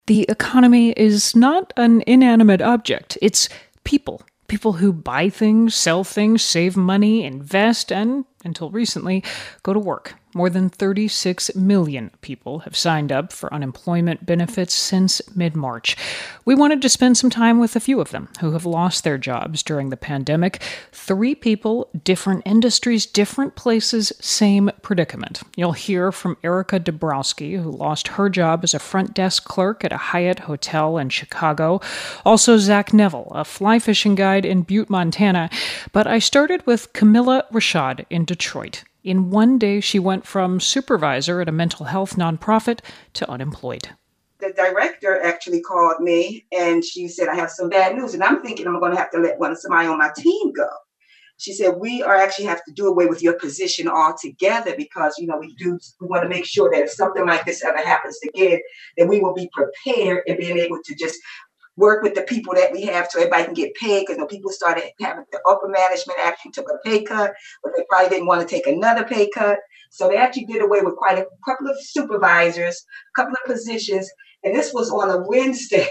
The economy is not an inanimate object. It's people. People who buy things, sell things, save money, invest, and, until recently, go to work. More than 36 million people have signed up for unemployment benefits since mid-March. We wanted to spend some time with a few of them who have lost their jobs during the pandemic. 3 people, different industries, different places, same predicament. You'll hear from Erica Dabrowski, who lost her job as a front desk clerk at a Hyatt hotel in Chicago. Also Zach Neville, a fly fishing guide in Butte, Montana. But I started with Camilla Rashad in Detroit. In one day, she went from supervisor at a mental health nonprofit to unemployed. The director actually called me and she said, I have some bad news. And I'm thinking I'm going to have to let somebody on my team go. She said, we are actually have to do away with your position altogether because, we want to make sure that if something like this ever happens again, that we will be prepared and being able to just work with the people that we have so everybody can get paid because people started having the upper management actually took a pay cut, but they probably didn't want to take another pay cut. So they actually did away with quite a couple of supervisors, a couple of positions. And this was on a Wednesday.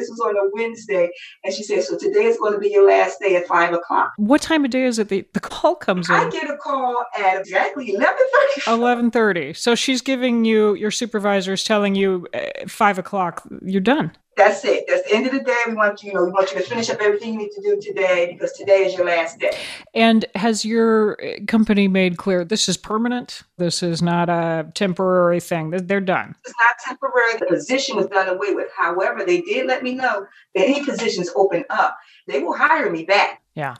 And she said, so today is going to be your last day at 5:00. What time of day is it the call comes in? I get a call at exactly 11:30. 11:30. So she's giving you, your supervisor is telling you 5:00, you're done. That's it. That's the end of the day. We want you to finish up everything you need to do today because today is your last day. And has your company made clear this is permanent? This is not a temporary thing. They're done. It's not temporary. The position was done away with. However, they did let me know that any positions open up, they will hire me back. Yeah.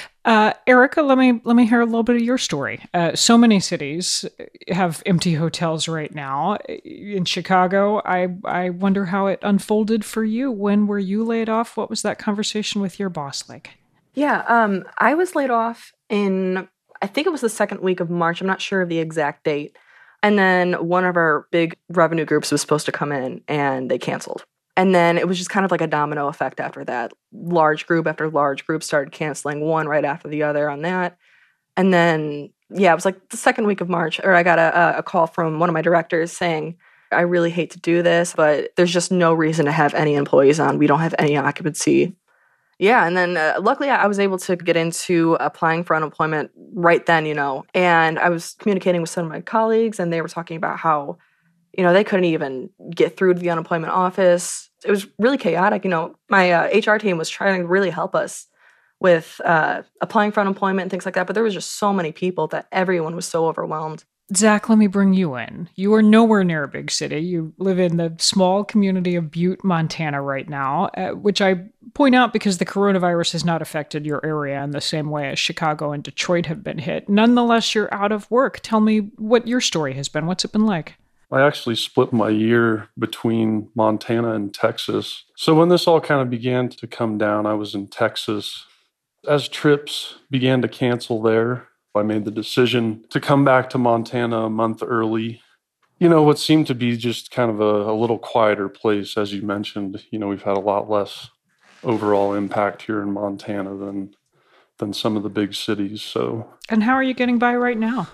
Erica, let me hear a little bit of your story. So many cities have empty hotels right now. In Chicago, I wonder how it unfolded for you. When were you laid off? What was that conversation with your boss like? Yeah, I was laid off in, I think it was the second week of March. I'm not sure of the exact date. And then one of our big revenue groups was supposed to come in and they canceled. And then it was just kind of like a domino effect after that. Large group after large group started canceling one right after the other on that. And then, it was like the second week of March, or I got a call from one of my directors saying, I really hate to do this, but there's just no reason to have any employees on. We don't have any occupancy. Yeah, and then luckily I was able to get into applying for unemployment right then, And I was communicating with some of my colleagues, and they were talking about how they couldn't even get through to the unemployment office. It was really chaotic. My HR team was trying to really help us with applying for unemployment and things like that. But there was just so many people that everyone was so overwhelmed. Zach, let me bring you in. You are nowhere near a big city. You live in the small community of Butte, Montana right now, which I point out because the coronavirus has not affected your area in the same way as Chicago and Detroit have been hit. Nonetheless, you're out of work. Tell me what your story has been. What's it been like? I actually split my year between Montana and Texas. So when this all kind of began to come down, I was in Texas. As trips began to cancel there, I made the decision to come back to Montana a month early. What seemed to be just kind of a little quieter place, as you mentioned. We've had a lot less overall impact here in Montana than some of the big cities. So. And how are you getting by right now?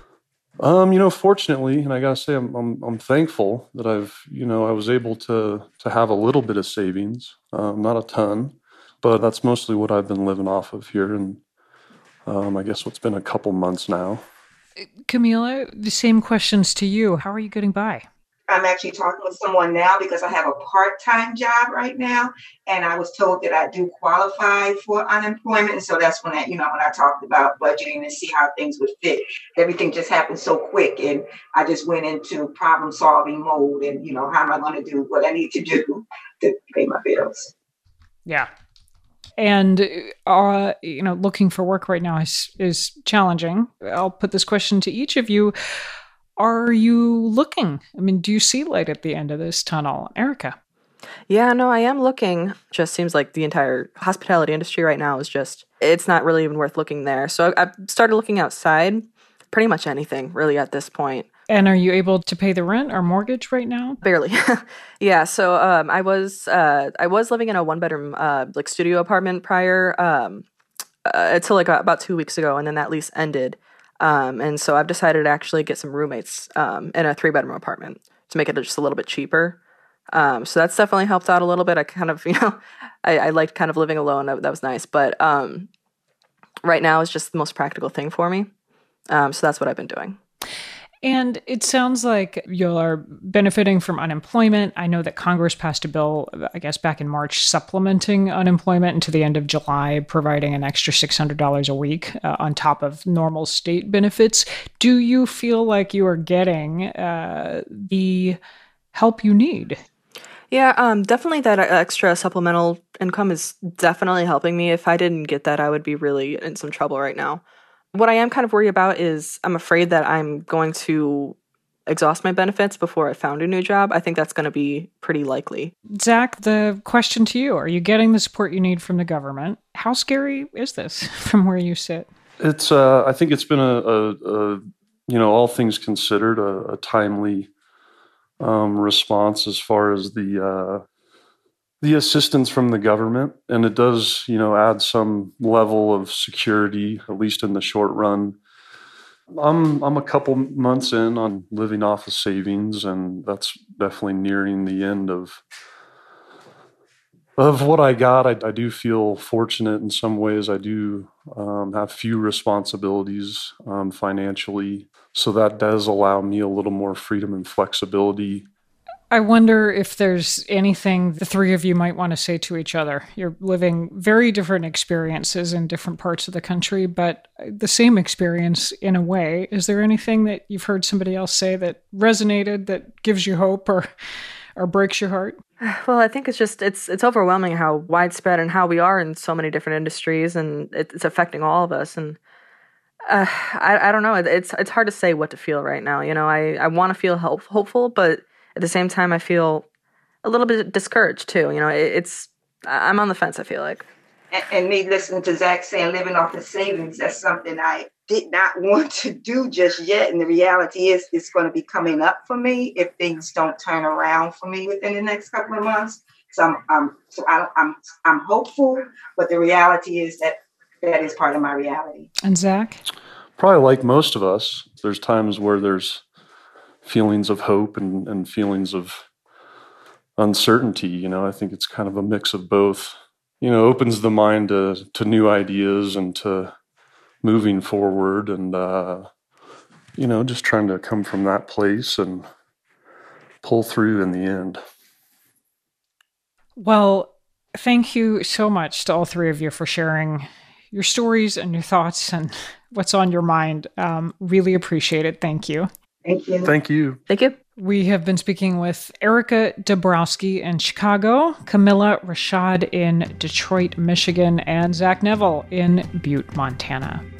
Fortunately, and I gotta say, I'm thankful that I was able to have a little bit of savings, not a ton, but that's mostly what I've been living off of here, and I guess what's been a couple months now. Camila, the same questions to you. How are you getting by? I'm actually talking with someone now because I have a part-time job right now, and I was told that I do qualify for unemployment. And so that's when when I talked about budgeting and see how things would fit. Everything just happened so quick, and I just went into problem-solving mode. And how am I going to do what I need to do to pay my bills? Yeah. And, looking for work right now is challenging. I'll put this question to each of you. Are you looking? Do you see light at the end of this tunnel? Erica? Yeah, no, I am looking. Just seems like the entire hospitality industry right now is it's not really even worth looking there. So I've started looking outside, pretty much anything really at this point. And are you able to pay the rent or mortgage right now? Barely. Yeah, so I was living in a one-bedroom studio apartment prior until about 2 weeks ago, and then that lease ended. And so I've decided to actually get some roommates in a 3-bedroom apartment to make it just a little bit cheaper. So that's definitely helped out a little bit. I kind of, I liked kind of living alone. That was nice. But right now is just the most practical thing for me. So that's what I've been doing. And it sounds like you're benefiting from unemployment. I know that Congress passed a bill, I guess, back in March, supplementing unemployment into the end of July, providing an extra $600 a week on top of normal state benefits. Do you feel like you are getting the help you need? Yeah, definitely that extra supplemental income is definitely helping me. If I didn't get that, I would be really in some trouble right now. What I am kind of worried about is I'm afraid that I'm going to exhaust my benefits before I found a new job. I think that's going to be pretty likely. Zach, the question to you, are you getting the support you need from the government? How scary is this from where you sit? It's, I think it's been all things considered, a timely response as far as the assistance from the government, and it does, add some level of security, at least in the short run. I'm a couple months in on living off of savings, and that's definitely nearing the end of what I got. I do feel fortunate in some ways. I do have few responsibilities financially, so that does allow me a little more freedom and flexibility. I wonder if there's anything the three of you might want to say to each other. You're living very different experiences in different parts of the country, but the same experience in a way. Is there anything that you've heard somebody else say that resonated, that gives you hope or breaks your heart? Well, I think it's overwhelming how widespread and how we are in so many different industries, and it's affecting all of us. And I don't know. It's hard to say what to feel right now. I want to feel hopeful, but at the same time, I feel a little bit discouraged too. I'm on the fence, I feel like. And me listening to Zach saying living off the savings, that's something I did not want to do just yet. And the reality is it's going to be coming up for me if things don't turn around for me within the next couple of months. So I'm hopeful, but the reality is that is part of my reality. And Zach? Probably like most of us, there's times where there's feelings of hope and feelings of uncertainty. I think it's kind of a mix of both. Opens the mind to new ideas and to moving forward, and just trying to come from that place and pull through in the end. Well, thank you so much to all three of you for sharing your stories and your thoughts and what's on your mind. Really appreciate it. Thank you. Thank you. Thank you. Thank you. We have been speaking with Erica Dabrowski in Chicago, Camilla Rashad in Detroit, Michigan, and Zach Neville in Butte, Montana.